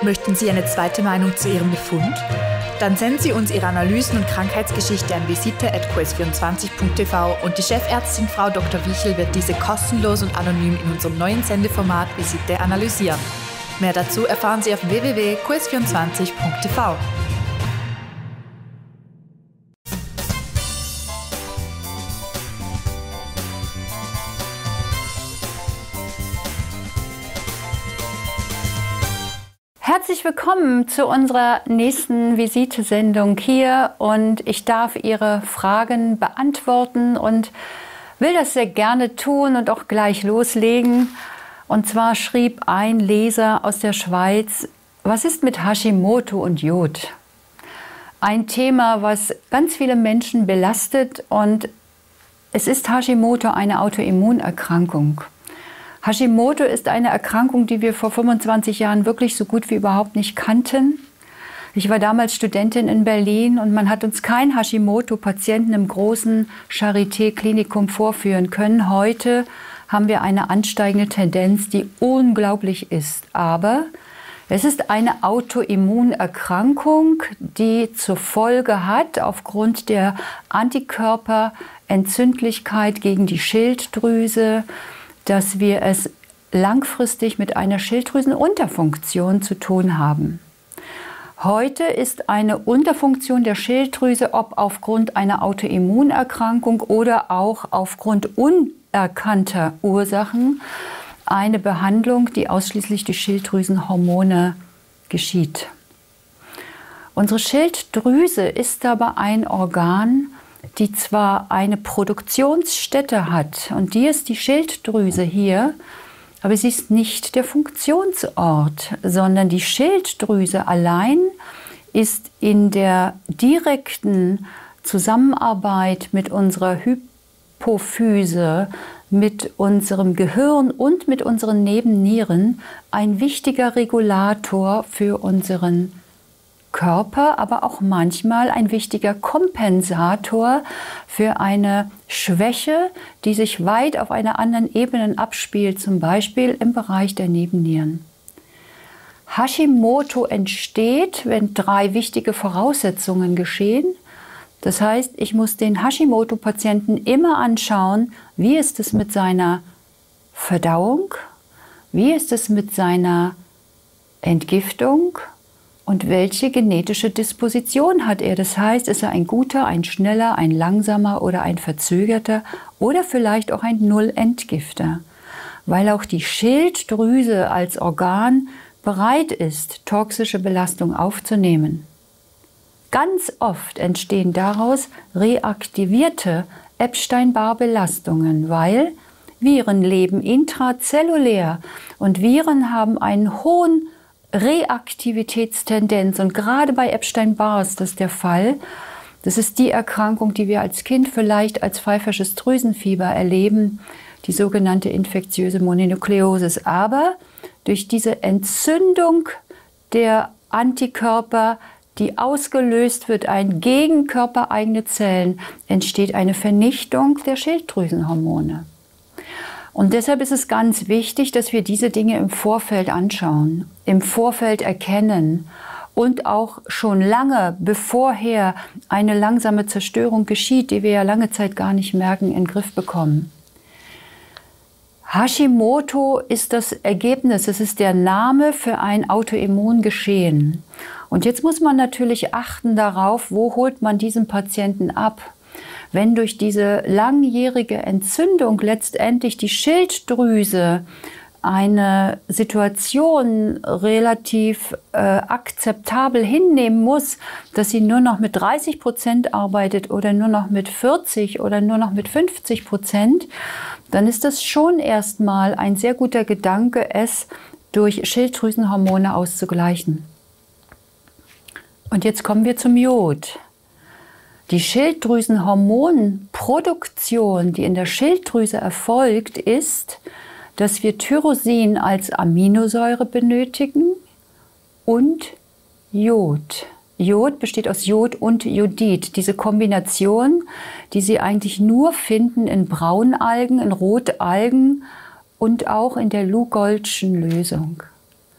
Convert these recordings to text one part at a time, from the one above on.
Möchten Sie eine zweite Meinung zu Ihrem Befund? Dann senden Sie uns Ihre Analysen und Krankheitsgeschichte an visite@ques24.tv und die Chefärztin Frau Dr. Wiechel wird diese kostenlos und anonym in unserem neuen Sendeformat Visite analysieren. Mehr dazu erfahren Sie auf www.ques24.tv. Herzlich willkommen zu unserer nächsten Visite-Sendung hier und ich darf Ihre Fragen beantworten und will das sehr gerne tun und auch gleich loslegen. Und zwar schrieb ein Leser aus der Schweiz: Was ist mit Hashimoto und Jod? Ein Thema, was ganz viele Menschen belastet, und es ist Hashimoto eine Autoimmunerkrankung. Hashimoto ist eine Erkrankung, die wir vor 25 Jahren wirklich so gut wie überhaupt nicht kannten. Ich war damals Studentin in Berlin und man hat uns keinen Hashimoto-Patienten im großen Charité-Klinikum vorführen können. Heute haben wir eine ansteigende Tendenz, die unglaublich ist. Aber es ist eine Autoimmunerkrankung, die zur Folge hat, aufgrund der Antikörperentzündlichkeit gegen die Schilddrüse, dass wir es langfristig mit einer Schilddrüsenunterfunktion zu tun haben. Heute ist eine Unterfunktion der Schilddrüse, ob aufgrund einer Autoimmunerkrankung oder auch aufgrund unerkannter Ursachen, eine Behandlung, die ausschließlich durch Schilddrüsenhormone geschieht. Unsere Schilddrüse ist aber ein Organ, die zwar eine Produktionsstätte hat, und die ist die Schilddrüse hier, aber sie ist nicht der Funktionsort, sondern die Schilddrüse allein ist in der direkten Zusammenarbeit mit unserer Hypophyse, mit unserem Gehirn und mit unseren Nebennieren ein wichtiger Regulator für unseren Körper, aber auch manchmal ein wichtiger Kompensator für eine Schwäche, die sich weit auf einer anderen Ebene abspielt, zum Beispiel im Bereich der Nebennieren. Hashimoto entsteht, wenn 3 wichtige Voraussetzungen geschehen. Das heißt, ich muss den Hashimoto-Patienten immer anschauen, wie ist es mit seiner Verdauung, wie ist es mit seiner Entgiftung, und welche genetische Disposition hat er? Das heißt, ist er ein guter, ein schneller, ein langsamer oder ein verzögerter oder vielleicht auch ein Nullentgifter? Weil auch die Schilddrüse als Organ bereit ist, toxische Belastung aufzunehmen. Ganz oft entstehen daraus reaktivierte Epstein-Barr-Belastungen, weil Viren leben intrazellulär und Viren haben einen hohen Reaktivitätstendenz, und gerade bei Epstein-Barr ist das der Fall. Das ist die Erkrankung, die wir als Kind vielleicht als pfeifersches Drüsenfieber erleben, die sogenannte infektiöse Mononukleosis. Aber durch diese Entzündung der Antikörper, die ausgelöst wird, gegen körpereigene Zellen, entsteht eine Vernichtung der Schilddrüsenhormone. Und deshalb ist es ganz wichtig, dass wir diese Dinge im Vorfeld anschauen, im Vorfeld erkennen und auch schon lange, bevorher eine langsame Zerstörung geschieht, die wir ja lange Zeit gar nicht merken, in den Griff bekommen. Hashimoto ist das Ergebnis, es ist der Name für ein Autoimmungeschehen. Und jetzt muss man natürlich achten darauf, wo holt man diesen Patienten ab. Wenn durch diese langjährige Entzündung letztendlich die Schilddrüse eine Situation relativ akzeptabel hinnehmen muss, dass sie nur noch mit 30% arbeitet oder nur noch mit 40 oder nur noch mit 50%, dann ist das schon erstmal ein sehr guter Gedanke, es durch Schilddrüsenhormone auszugleichen. Und jetzt kommen wir zum Jod. Die Schilddrüsenhormonproduktion, die in der Schilddrüse erfolgt, ist, dass wir Tyrosin als Aminosäure benötigen und Jod. Jod besteht aus Jod und Jodid. Diese Kombination, die Sie eigentlich nur finden in Braunalgen, in Rotalgen und auch in der Lugol'schen Lösung.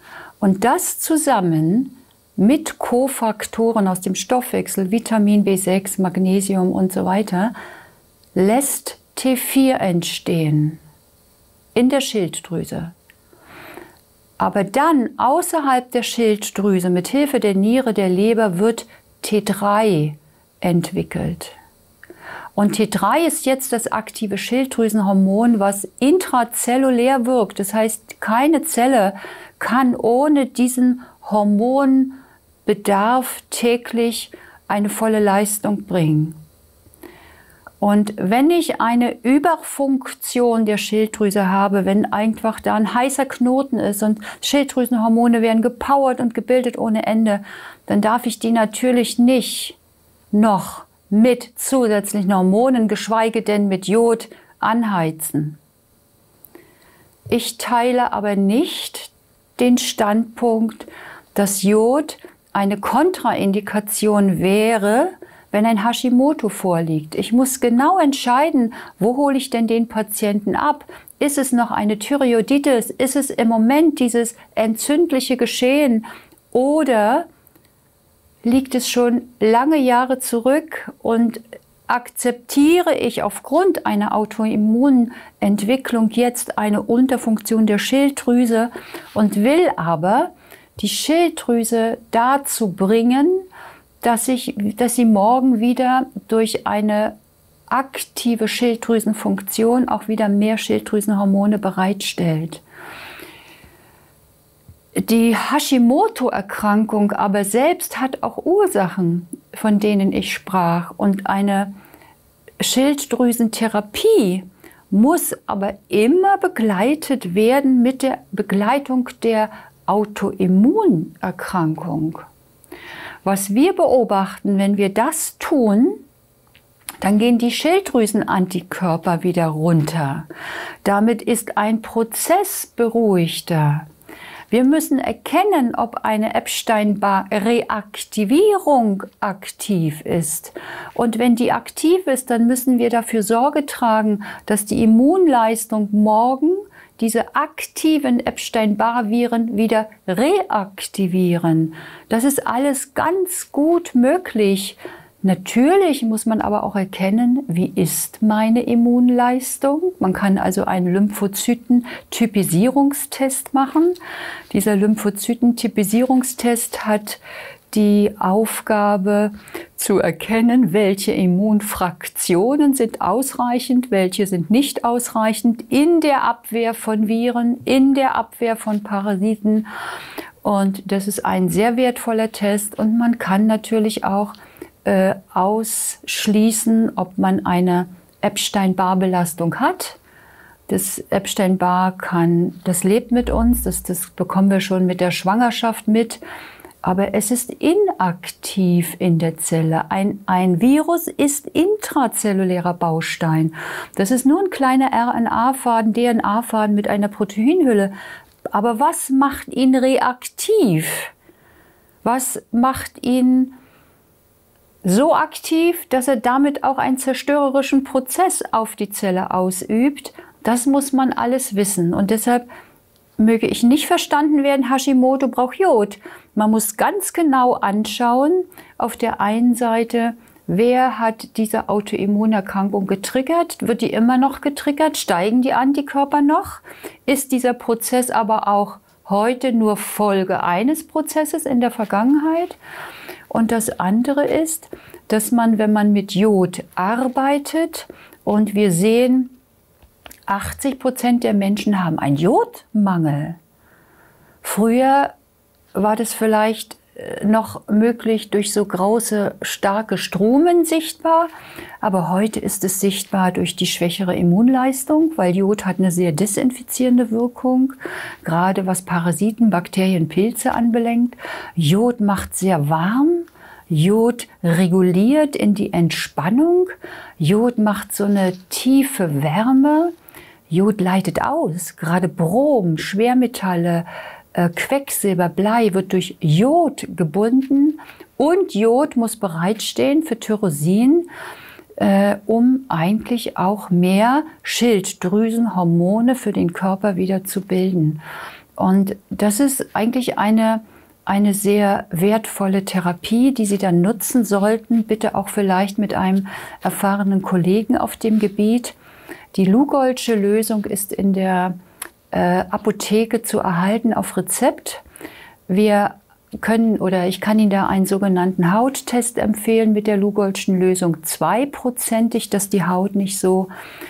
Und das zusammen mit Kofaktoren aus dem Stoffwechsel, Vitamin B6, Magnesium und so weiter, lässt T4 entstehen in der Schilddrüse. Aber dann außerhalb der Schilddrüse mit Hilfe der Niere, der Leber wird T3 entwickelt. Und T3 ist jetzt das aktive Schilddrüsenhormon, was intrazellulär wirkt. Das heißt, keine Zelle kann ohne diesen Hormonbedarf täglich eine volle Leistung bringen. Und wenn ich eine Überfunktion der Schilddrüse habe, wenn einfach da ein heißer Knoten ist und Schilddrüsenhormone werden gepowert und gebildet ohne Ende, dann darf ich die natürlich nicht noch mit zusätzlichen Hormonen, geschweige denn mit Jod, anheizen. Ich teile aber nicht den Standpunkt, dass Jod eine Kontraindikation wäre, wenn ein Hashimoto vorliegt. Ich muss genau entscheiden, wo hole ich denn den Patienten ab? Ist es noch eine Thyreoiditis? Ist es im Moment dieses entzündliche Geschehen? Oder liegt es schon lange Jahre zurück und akzeptiere ich aufgrund einer Autoimmunentwicklung jetzt eine Unterfunktion der Schilddrüse und will aber die Schilddrüse dazu bringen, dass sie morgen wieder durch eine aktive Schilddrüsenfunktion auch wieder mehr Schilddrüsenhormone bereitstellt. Die Hashimoto-Erkrankung aber selbst hat auch Ursachen, von denen ich sprach. Und eine Schilddrüsentherapie muss aber immer begleitet werden mit der Begleitung der Autoimmunerkrankung. Was wir beobachten, wenn wir das tun, dann gehen die Schilddrüsenantikörper wieder runter. Damit ist ein Prozess beruhigter. Wir müssen erkennen, ob eine Epstein-Barr-Reaktivierung aktiv ist. Und wenn die aktiv ist, dann müssen wir dafür Sorge tragen, dass die Immunleistung morgen diese aktiven Epstein-Barr-Viren wieder reaktivieren. Das ist alles ganz gut möglich. Natürlich muss man aber auch erkennen, wie ist meine Immunleistung. Man kann also einen Lymphozyten-Typisierungstest machen. Dieser Lymphozyten-Typisierungstest hat die Aufgabe zu erkennen, welche Immunfraktionen sind ausreichend, welche sind nicht ausreichend in der Abwehr von Viren, in der Abwehr von Parasiten. Und das ist ein sehr wertvoller Test. Und man kann natürlich auch ausschließen, ob man eine Epstein-Barr-Belastung hat. Das Epstein-Barr das lebt mit uns, das bekommen wir schon mit der Schwangerschaft mit. Aber es ist inaktiv in der Zelle. Ein Virus ist intrazellulärer Baustein. Das ist nur ein kleiner RNA-Faden, DNA-Faden mit einer Proteinhülle. Aber was macht ihn reaktiv? Was macht ihn so aktiv, dass er damit auch einen zerstörerischen Prozess auf die Zelle ausübt? Das muss man alles wissen. Und deshalb möge ich nicht verstanden werden, Hashimoto braucht Jod. Man muss ganz genau anschauen, auf der einen Seite, wer hat diese Autoimmunerkrankung getriggert? Wird die immer noch getriggert? Steigen die Antikörper noch? Ist dieser Prozess aber auch heute nur Folge eines Prozesses in der Vergangenheit? Und das andere ist, dass man, wenn man mit Jod arbeitet und wir sehen, 80% der Menschen haben einen Jodmangel. Früher war das vielleicht noch möglich durch so große, starke Strumen sichtbar, aber heute ist es sichtbar durch die schwächere Immunleistung, weil Jod hat eine sehr desinfizierende Wirkung, gerade was Parasiten, Bakterien, Pilze anbelangt. Jod macht sehr warm. Jod reguliert in die Entspannung. Jod macht so eine tiefe Wärme. Jod leitet aus, gerade Brom, Schwermetalle, Quecksilber, Blei wird durch Jod gebunden und Jod muss bereitstehen für Tyrosin, um eigentlich auch mehr Schilddrüsenhormone für den Körper wieder zu bilden. Und das ist eigentlich eine sehr wertvolle Therapie, die Sie dann nutzen sollten, bitte auch vielleicht mit einem erfahrenen Kollegen auf dem Gebiet. Die Lugolsche Lösung ist in der Apotheke zu erhalten auf Rezept. Ich kann Ihnen da einen sogenannten Hauttest empfehlen mit der Lugolschen Lösung 2%, dass die Haut nicht so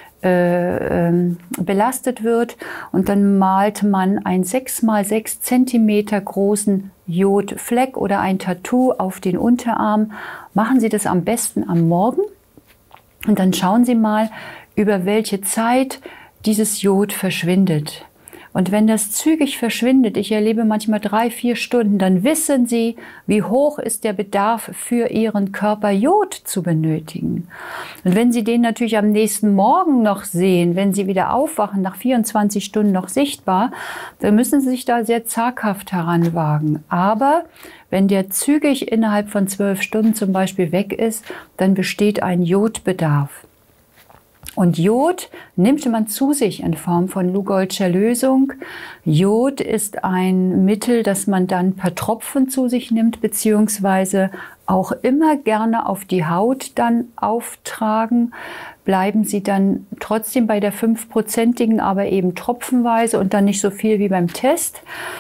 belastet wird. Und dann malt man einen 6x6 cm großen Jodfleck oder ein Tattoo auf den Unterarm. Machen Sie das am besten am Morgen und dann schauen Sie mal, über welche Zeit dieses Jod verschwindet. Und wenn das zügig verschwindet, ich erlebe manchmal 3-4 Stunden, dann wissen Sie, wie hoch ist der Bedarf für Ihren Körper, Jod zu benötigen. Und wenn Sie den natürlich am nächsten Morgen noch sehen, wenn Sie wieder aufwachen, nach 24 Stunden noch sichtbar, dann müssen Sie sich da sehr zaghaft heranwagen. Aber wenn der zügig innerhalb von 12 Stunden zum Beispiel weg ist, dann besteht ein Jodbedarf. Und Jod nimmt man zu sich in Form von Lugolscher Lösung. Jod ist ein Mittel, das man dann per Tropfen zu sich nimmt, beziehungsweise auch immer gerne auf die Haut dann auftragen. Bleiben Sie dann trotzdem bei der 5%igen, aber eben tropfenweise und dann nicht so viel wie beim Test.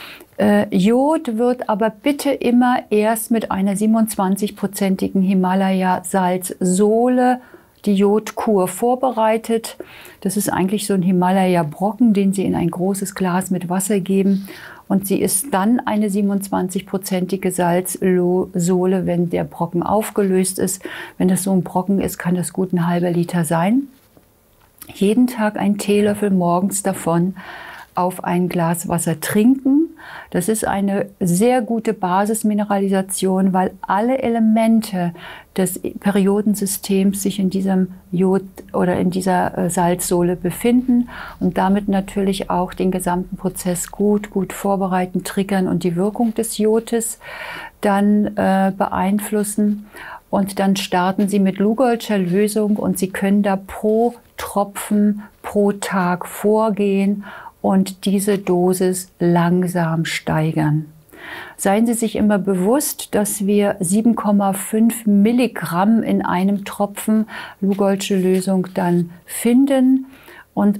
Jod wird aber bitte immer erst mit einer 27%igen Himalaya-Salzsohle die Jodkur vorbereitet. Das ist eigentlich so ein Himalaya-Brocken, den Sie in ein großes Glas mit Wasser geben. Und sie ist dann eine 27%ige Salzsohle, wenn der Brocken aufgelöst ist. Wenn das so ein Brocken ist, kann das gut ein halber Liter sein. Jeden Tag ein Teelöffel morgens davon auf ein Glas Wasser trinken. Das ist eine sehr gute Basismineralisation, weil alle Elemente des Periodensystems sich in diesem Jod oder in dieser Salzsohle befinden und damit natürlich auch den gesamten Prozess gut vorbereiten, triggern und die Wirkung des Jodes dann beeinflussen. Und dann starten Sie mit Lugolscher Lösung und Sie können da pro Tropfen pro Tag vorgehen und diese Dosis langsam steigern. Seien Sie sich immer bewusst, dass wir 7,5 Milligramm in einem Tropfen Lugolsche Lösung dann finden und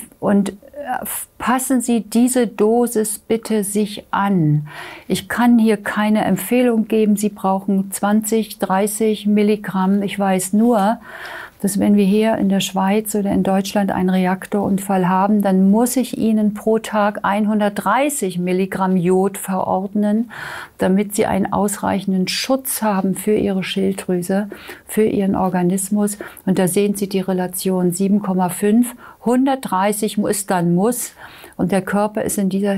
passen Sie diese Dosis bitte sich an. Ich kann hier keine Empfehlung geben, Sie brauchen 20, 30 Milligramm. Ich weiß nur, dass wenn wir hier in der Schweiz oder in Deutschland einen Reaktorunfall haben, dann muss ich Ihnen pro Tag 130 Milligramm Jod verordnen, damit Sie einen ausreichenden Schutz haben für Ihre Schilddrüse, für Ihren Organismus. Und da sehen Sie die Relation 7,5, 130 ist dann muss. Und der Körper ist in dieser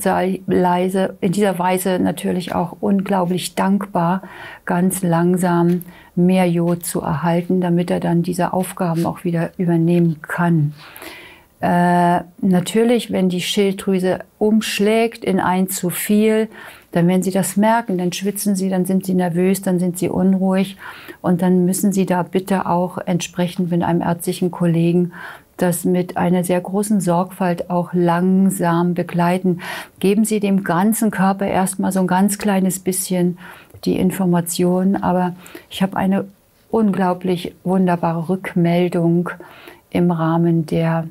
Weise natürlich auch unglaublich dankbar, ganz langsam mehr Jod zu erhalten, damit er dann diese Aufgaben auch wieder übernehmen kann. Natürlich, wenn die Schilddrüse umschlägt in ein zu viel, dann werden Sie das merken, dann schwitzen Sie, dann sind Sie nervös, dann sind Sie unruhig und dann müssen Sie da bitte auch entsprechend mit einem ärztlichen Kollegen das mit einer sehr großen Sorgfalt auch langsam begleiten. Geben Sie dem ganzen Körper erstmal so ein ganz kleines bisschen die Information, aber ich habe eine unglaublich wunderbare Rückmeldung im Rahmen der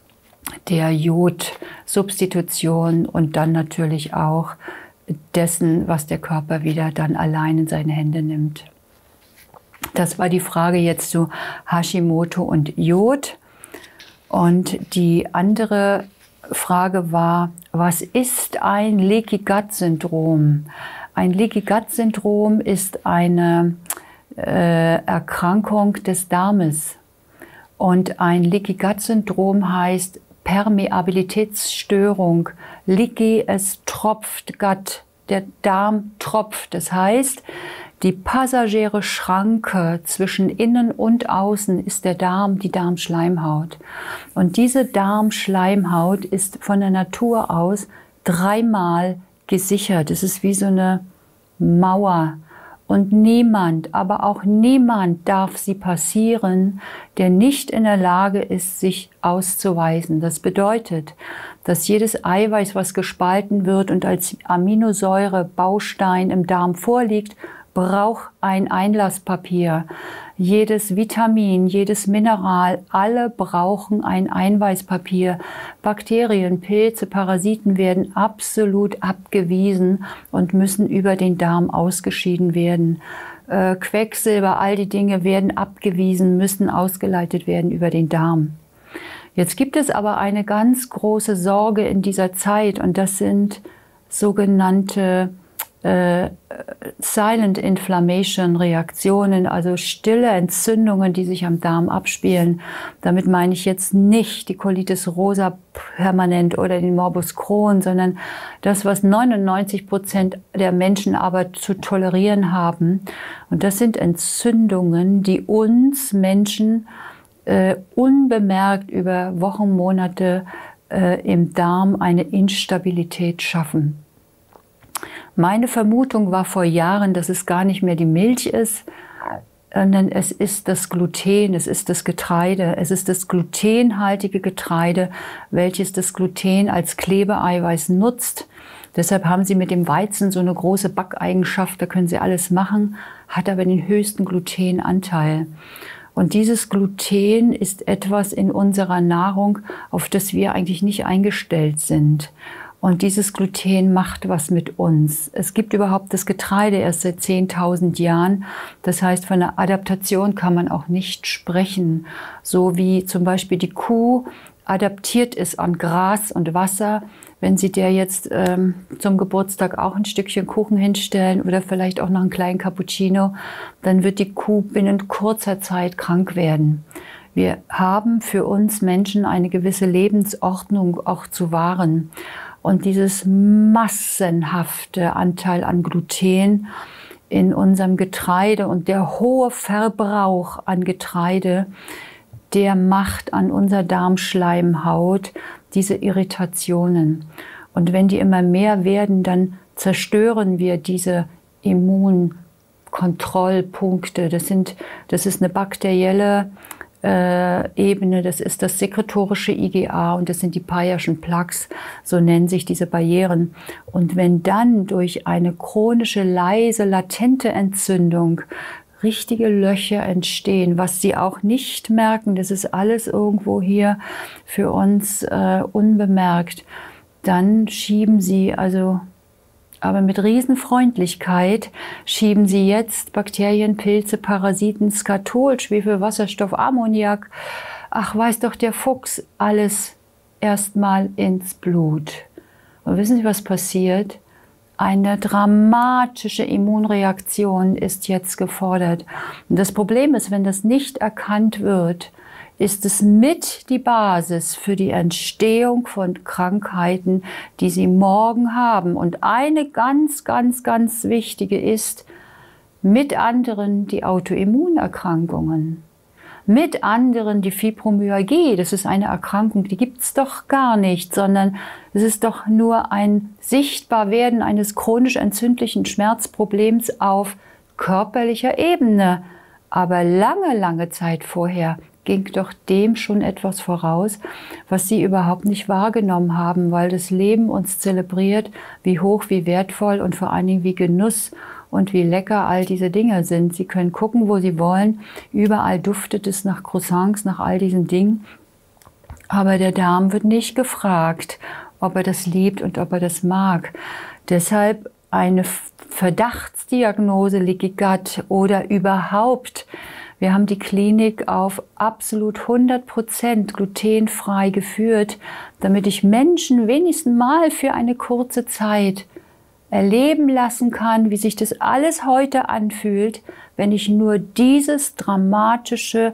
Jodsubstitution und dann natürlich auch dessen, was der Körper wieder dann allein in seine Hände nimmt. Das war die Frage jetzt zu Hashimoto und Jod. Und die andere Frage war, was ist ein Leaky Gut Syndrom? Ein Leaky Gut Syndrom ist eine Erkrankung des Darmes. Und ein Leaky Gut Syndrom heißt Permeabilitätsstörung. Leaky, es tropft, Gut, der Darm tropft. Das heißt, die passagiere Schranke zwischen innen und außen ist der Darm, die Darmschleimhaut. Und diese Darmschleimhaut ist von der Natur aus 3-mal gesichert. Es ist wie so eine Mauer. Und niemand, aber auch niemand darf sie passieren, der nicht in der Lage ist, sich auszuweisen. Das bedeutet, dass jedes Eiweiß, was gespalten wird und als Aminosäure-Baustein im Darm vorliegt, braucht ein Einlasspapier. Jedes Vitamin, jedes Mineral, alle brauchen ein Einweispapier. Bakterien, Pilze, Parasiten werden absolut abgewiesen und müssen über den Darm ausgeschieden werden. Quecksilber, all die Dinge werden abgewiesen, müssen ausgeleitet werden über den Darm. Jetzt gibt es aber eine ganz große Sorge in dieser Zeit und das sind sogenannte Silent Inflammation Reaktionen, also stille Entzündungen, die sich am Darm abspielen. Damit meine ich jetzt nicht die Colitis rosa permanent oder den Morbus Crohn, sondern das, was 99% der Menschen aber zu tolerieren haben. Und das sind Entzündungen, die uns Menschen unbemerkt über Wochen, Monate im Darm eine Instabilität schaffen. Meine Vermutung war vor Jahren, dass es gar nicht mehr die Milch ist, sondern es ist das Gluten, es ist das Getreide, es ist das glutenhaltige Getreide, welches das Gluten als Klebeeiweiß nutzt. Deshalb haben sie mit dem Weizen so eine große Backeigenschaft, da können sie alles machen, hat aber den höchsten Glutenanteil. Und dieses Gluten ist etwas in unserer Nahrung, auf das wir eigentlich nicht eingestellt sind. Und dieses Gluten macht was mit uns. Es gibt überhaupt das Getreide erst seit 10.000 Jahren. Das heißt, von einer Adaptation kann man auch nicht sprechen. So wie zum Beispiel die Kuh adaptiert ist an Gras und Wasser. Wenn Sie der jetzt zum Geburtstag auch ein Stückchen Kuchen hinstellen oder vielleicht auch noch einen kleinen Cappuccino, dann wird die Kuh binnen kurzer Zeit krank werden. Wir haben für uns Menschen eine gewisse Lebensordnung auch zu wahren. Und dieses massenhafte Anteil an Gluten in unserem Getreide und der hohe Verbrauch an Getreide, der macht an unserer Darmschleimhaut diese Irritationen. Und wenn die immer mehr werden, dann zerstören wir diese Immunkontrollpunkte. Das ist eine bakterielle Ebene, das ist das sekretorische IgA und das sind die Peyer'schen Plaques, so nennen sich diese Barrieren. Und wenn dann durch eine chronische, leise, latente Entzündung richtige Löcher entstehen, was Sie auch nicht merken, das ist alles irgendwo hier für uns unbemerkt, dann schieben Sie aber mit Riesenfreundlichkeit schieben Sie jetzt Bakterien, Pilze, Parasiten, Skatol, Schwefel, Wasserstoff, Ammoniak, ach weiß doch der Fuchs, alles erstmal ins Blut. Und wissen Sie, was passiert? Eine dramatische Immunreaktion ist jetzt gefordert. Und das Problem ist, wenn das nicht erkannt wird, ist es mit die Basis für die Entstehung von Krankheiten, die Sie morgen haben. Und eine ganz, ganz, ganz wichtige ist, mit anderen die Autoimmunerkrankungen. Mit anderen die Fibromyalgie. Das ist eine Erkrankung, die gibt es doch gar nicht, sondern es ist doch nur ein Sichtbarwerden eines chronisch entzündlichen Schmerzproblems auf körperlicher Ebene. Aber lange, lange Zeit vorher ging doch dem schon etwas voraus, was sie überhaupt nicht wahrgenommen haben, weil das Leben uns zelebriert, wie hoch, wie wertvoll und vor allen Dingen wie Genuss und wie lecker all diese Dinge sind. Sie können gucken, wo Sie wollen. Überall duftet es nach Croissants, nach all diesen Dingen. Aber der Darm wird nicht gefragt, ob er das liebt und ob er das mag. Deshalb eine Verdachtsdiagnose Leaky Gut oder überhaupt. Wir haben die Klinik auf absolut 100% glutenfrei geführt, damit ich Menschen wenigstens mal für eine kurze Zeit erleben lassen kann, wie sich das alles heute anfühlt, wenn ich nur dieses dramatische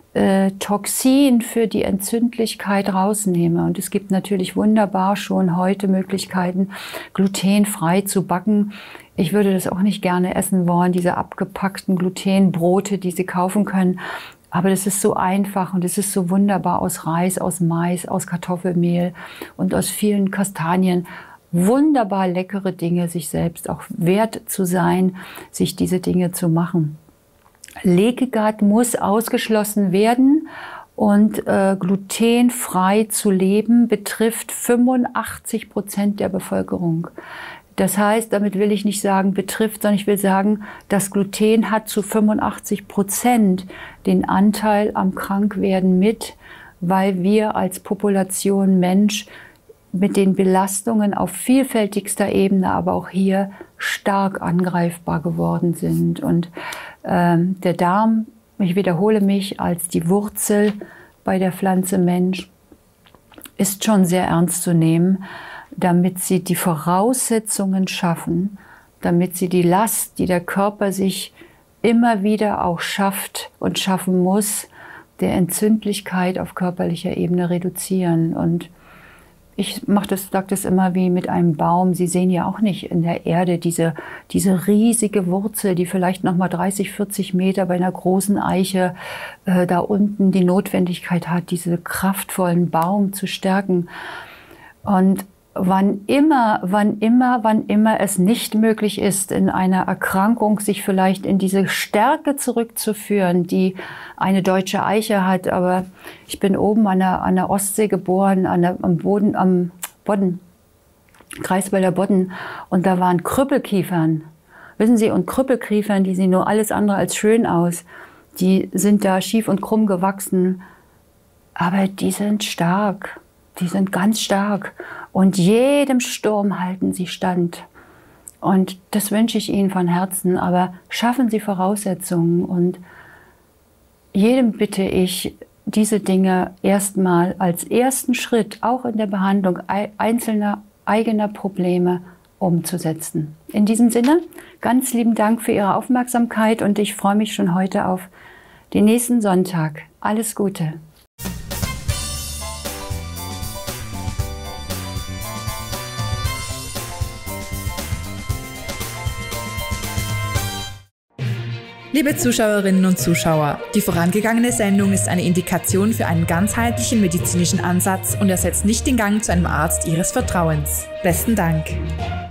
Toxin für die Entzündlichkeit rausnehme. Und es gibt natürlich wunderbar schon heute Möglichkeiten, glutenfrei zu backen. Ich würde das auch nicht gerne essen wollen, diese abgepackten Glutenbrote, die Sie kaufen können. Aber das ist so einfach und es ist so wunderbar aus Reis, aus Mais, aus Kartoffelmehl und aus vielen Kastanien. wunderbar leckere Dinge, sich selbst auch wert zu sein, sich diese Dinge zu machen. Leaky Gut muss ausgeschlossen werden und glutenfrei zu leben betrifft 85% der Bevölkerung. Das heißt, damit will ich nicht sagen betrifft, sondern ich will sagen, das Gluten hat zu 85% den Anteil am Krankwerden mit, weil wir als Population Mensch mit den Belastungen auf vielfältigster Ebene, aber auch hier stark angreifbar geworden sind. Und der Darm, ich wiederhole mich, als die Wurzel bei der Pflanze Mensch, ist schon sehr ernst zu nehmen, damit sie die Voraussetzungen schaffen, damit sie die Last, die der Körper sich immer wieder auch schafft und schaffen muss, der Entzündlichkeit auf körperlicher Ebene reduzieren. Und ich sage das immer wie mit einem Baum. Sie sehen ja auch nicht in der Erde diese riesige Wurzel, die vielleicht noch mal 30, 40 Meter bei einer großen Eiche da unten die Notwendigkeit hat, diese kraftvollen Baum zu stärken. Und wann immer es nicht möglich ist, in einer Erkrankung sich vielleicht in diese Stärke zurückzuführen, die eine deutsche Eiche hat, aber ich bin oben an der Ostsee geboren, am Bodden, Greifswalder Bodden, und da waren Krüppelkiefern. Wissen Sie, und Krüppelkiefern, die sehen nur alles andere als schön aus. Die sind da schief und krumm gewachsen, aber die sind stark. Die sind ganz stark und jedem Sturm halten sie stand. Und das wünsche ich Ihnen von Herzen, aber schaffen Sie Voraussetzungen und jedem bitte ich, diese Dinge erstmal als ersten Schritt, auch in der Behandlung einzelner eigener Probleme umzusetzen. In diesem Sinne, ganz lieben Dank für Ihre Aufmerksamkeit und ich freue mich schon heute auf den nächsten Sonntag. Alles Gute! Liebe Zuschauerinnen und Zuschauer, die vorangegangene Sendung ist eine Indikation für einen ganzheitlichen medizinischen Ansatz und ersetzt nicht den Gang zu einem Arzt Ihres Vertrauens. Besten Dank.